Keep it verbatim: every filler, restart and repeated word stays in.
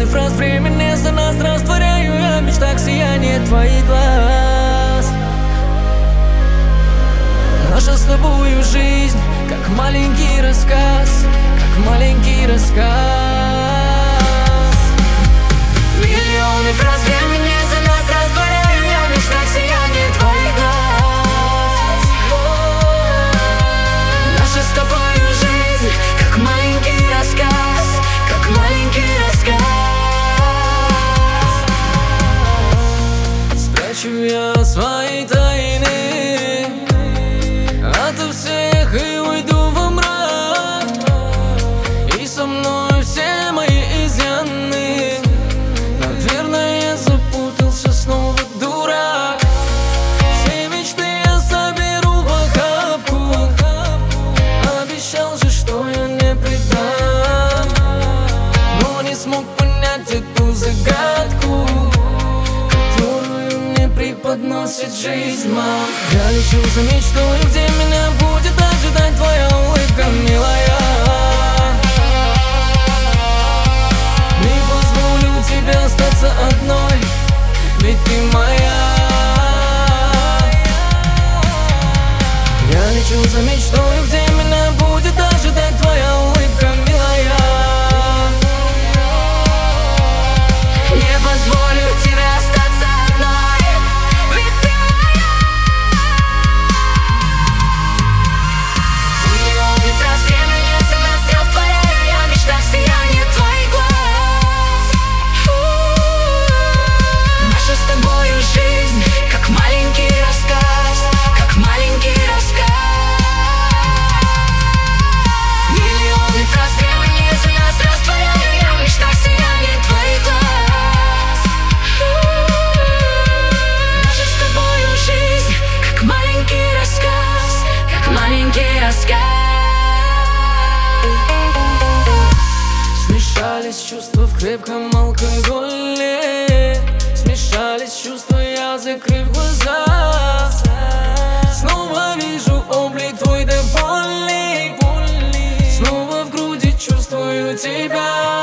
Миллионы фраз времени за нас растворяю я в мечтах сияние твоих глаз. Наша с тобою жизнь, как маленький рассказ, как маленький рассказ. Миллионы фраз времени за нас растворяю я в мечтах сияние твоих глаз. Наша с тобою жизнь, как маленький рассказ, как маленький рассказ. Спрячу я свои тайны ото всех и уйду во мрак, и со мной все мои изъяны. Наверное, я запутался снова, дурак. Все мечты я соберу в охапку. Обещал же, что я не предам, но не смог понять эту загадку, которую мне преподносит жизнь, мам. Я лечу за мечтой, где меня будет ожидать твоя улыбка, милая. Не позволю тебе остаться одной, ведь ты моя. Я лечу за мечтой, где меня будет ожидать твоя улыбка, милая. Не позволю тебе остаться одной, ведь ты моя. Миллионы фраз времени за нас растворяю я в мечтах сияние твоих глаз. Наша с тобою жизнь, как маленький рассказ, как маленький рассказ. Миллионы фраз времени за нас растворяю я в мечтах сияние твоих глаз. Наша с тобою жизнь, как маленький рассказ, как маленький рассказ. Смешались чувства в крепком алкоголе, смешались чувства, я закрыв глаза. Снова вижу облик твой до боли, снова в груди чувствую тебя.